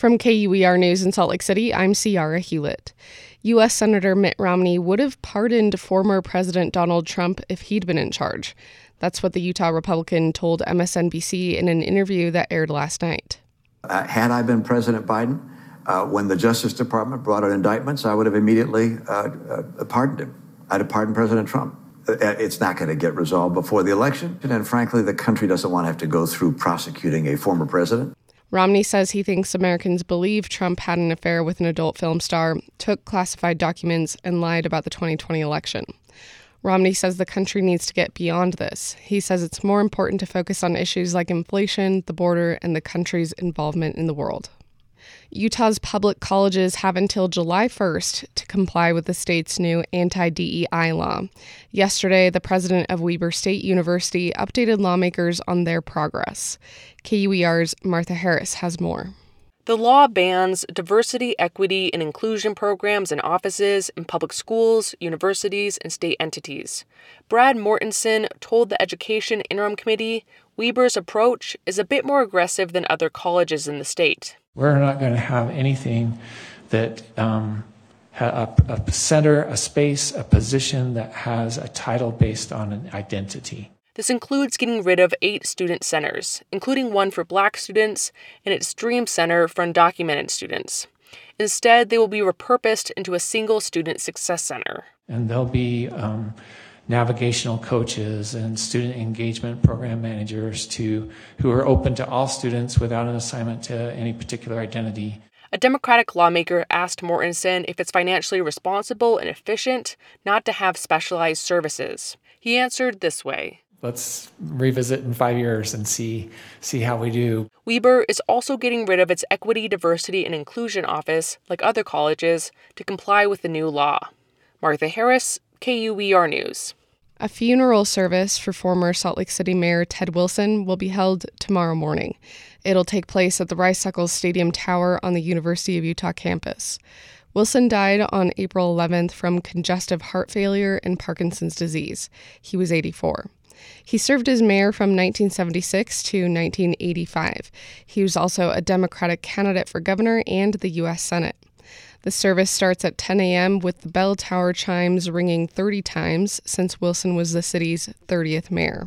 From KUER News in Salt Lake City, I'm Ciara Hewlett. U.S. Senator Mitt Romney would have pardoned former President Donald Trump if he'd been in charge. That's what the Utah Republican told MSNBC in an interview that aired last night. Had I been President Biden, when the Justice Department brought out indictments, I would have immediately pardoned him. I'd have pardoned President Trump. It's not going to get resolved before the election. And frankly, the country doesn't want to have to go through prosecuting a former president. Romney says he thinks Americans believe Trump had an affair with an adult film star, took classified documents, and lied about the 2020 election. Romney says the country needs to get beyond this. He says it's more important to focus on issues like inflation, the border, and the country's involvement in the world. Utah's public colleges have until July 1st to comply with the state's new anti-DEI law. Yesterday, the president of Weber State University updated lawmakers on their progress. KUER's Martha Harris has more. The law bans diversity, equity, and inclusion programs in offices in public schools, universities, and state entities. Brad Mortensen told the Education Interim Committee Weber's approach is a bit more aggressive than other colleges in the state. We're not going to have anything that a center, a space, a position that has a title based on an identity. This includes getting rid of 8 student centers, including one for Black students and its Dream Center for undocumented students. Instead, they will be repurposed into a single student success center. And there'll be navigational coaches and student engagement program managers who are open to all students without an assignment to any particular identity. A Democratic lawmaker asked Mortensen if it's financially responsible and efficient not to have specialized services. He answered this way. Let's revisit in 5 years and see how we do. Weber is also getting rid of its Equity, Diversity, and Inclusion office, like other colleges, to comply with the new law. Martha Harris, KUER News. A funeral service for former Salt Lake City Mayor Ted Wilson will be held tomorrow morning. It'll take place at the Rice-Eccles Stadium Tower on the University of Utah campus. Wilson died on April 11th from congestive heart failure and Parkinson's disease. He was 84. He served as mayor from 1976 to 1985. He was also a Democratic candidate for governor and the U.S. Senate. The service starts at 10 a.m. with the bell tower chimes ringing 30 times since Wilson was the city's 30th mayor.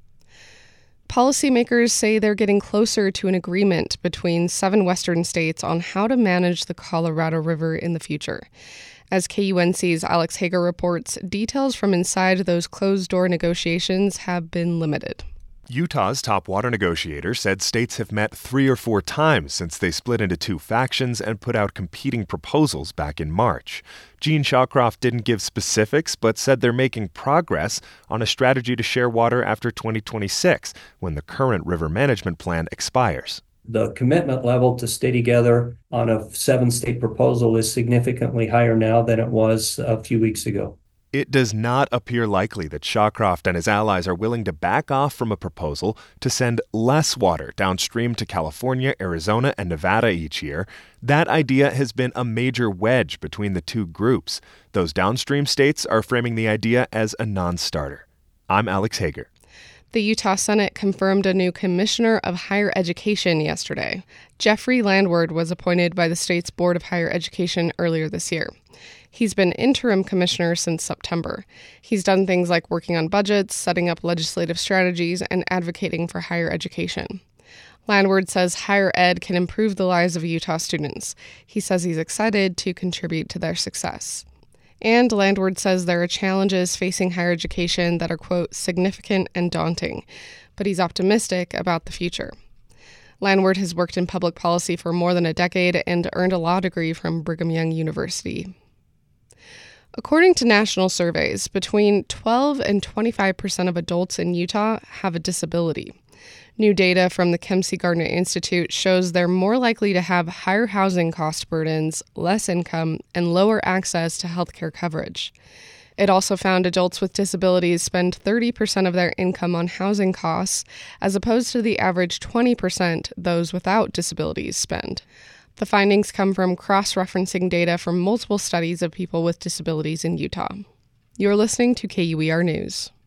Policymakers say they're getting closer to an agreement between 7 western states on how to manage the Colorado River in the future. As KUNC's Alex Hager reports, details from inside those closed-door negotiations have been limited. Utah's top water negotiator said states have met 3 or 4 times since they split into 2 factions and put out competing proposals back in March. Gene Shawcroft didn't give specifics, but said they're making progress on a strategy to share water after 2026, when the current river management plan expires. The commitment level to stay together on a 7-state proposal is significantly higher now than it was a few weeks ago. It does not appear likely that Shawcroft and his allies are willing to back off from a proposal to send less water downstream to California, Arizona, and Nevada each year. That idea has been a major wedge between the two groups. Those downstream states are framing the idea as a non-starter. I'm Alex Hager. The Utah Senate confirmed a new commissioner of higher education yesterday. Jeffrey Landward was appointed by the state's Board of Higher Education earlier this year. He's been interim commissioner since September. He's done things like working on budgets, setting up legislative strategies, and advocating for higher education. Landward says higher ed can improve the lives of Utah students. He says he's excited to contribute to their success. And Landward says there are challenges facing higher education that are, quote, significant and daunting, but he's optimistic about the future. Landward has worked in public policy for more than a decade and earned a law degree from Brigham Young University. According to national surveys, between 12 and 25% of adults in Utah have a disability. New data from the Kempsey Gardner Institute shows they're more likely to have higher housing cost burdens, less income, and lower access to healthcare coverage. It also found adults with disabilities spend 30% of their income on housing costs, as opposed to the average 20% those without disabilities spend. The findings come from cross-referencing data from multiple studies of people with disabilities in Utah. You're listening to KUER News.